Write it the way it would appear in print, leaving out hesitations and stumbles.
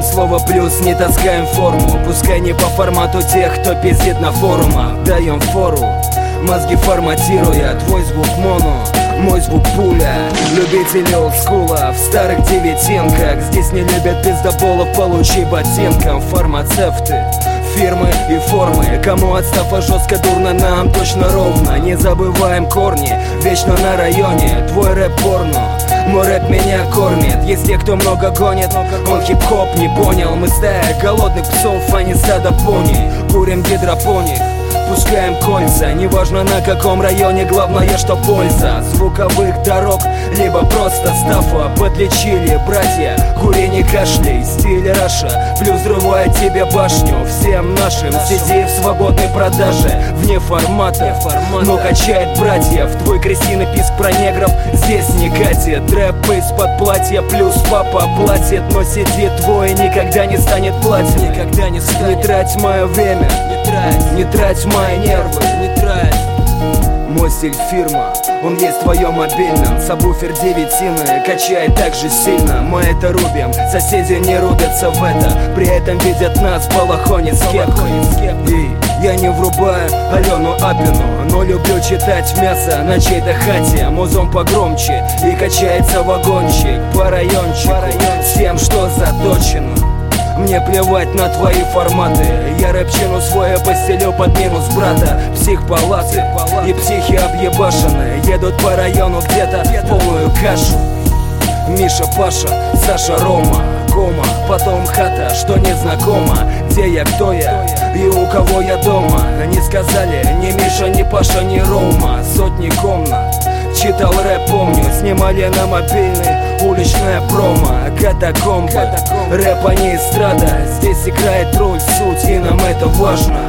слово плюс, не таскаем форму. Пускай не по формату тех, кто пиздит на форумах. Даем фору, мозги форматируя. Твой звук моно, мой звук пуля. Любители олдскула в старых девятинках. Здесь не любят пиздоболов, получи ботинком. Фармацевты, фирмы и формы. Кому отстава жестко, дурно, нам точно ровно. Не забываем корни, вечно на районе. Твой рэп порно, мой рэп меня кормит. Есть те, кто много гонит, он хип-хоп не понял. Мы стая голодных псов, а не стадо пони. Курим гидропоник, пускаем кольца. Неважно на каком районе, главное, что польза. Звуковых дорог, либо просто стафа. Подлечили братья, курение, кашляй. Стиль Раша, плюс взрывает тебе башню. Всем нашим сиди в свободной продаже. Вне формата, но качает братьев. Твой крестиный писк про негров здесь не катит. Трэп из-под платья, плюс папа платит. Но сидит твой, никогда не станет платить. Никогда не станет. Не трать мое время, не трать мои нервы, не трать. Мой стиль фирма, он есть в твоем мобильном. Сабвуфер девятины качает так же сильно. Мы это рубим, соседи не рубятся в это. При этом видят нас в балахоне с кепкой. И я не врубаю Алену Апину, но люблю читать мясо на чьей-то хате. Музон погромче и качается вагончик по райончику, всем, что заточено. Мне плевать на твои форматы. Я рэпчину свое постелю под минус брата. Психпалаты и психи объебашенные едут по району где-то в полную кашу. Миша, Паша, Саша, Рома, Кома, потом хата, что незнакомо. Где я, кто я и у кого я дома. Не сказали ни Миша, ни Паша, ни Рома. Сотни комнат, читал рэп, помню, снимали на мобильный уличная промо. Катакомбы, рэп, а не эстрада. Здесь играет роль суть, и нам это важно.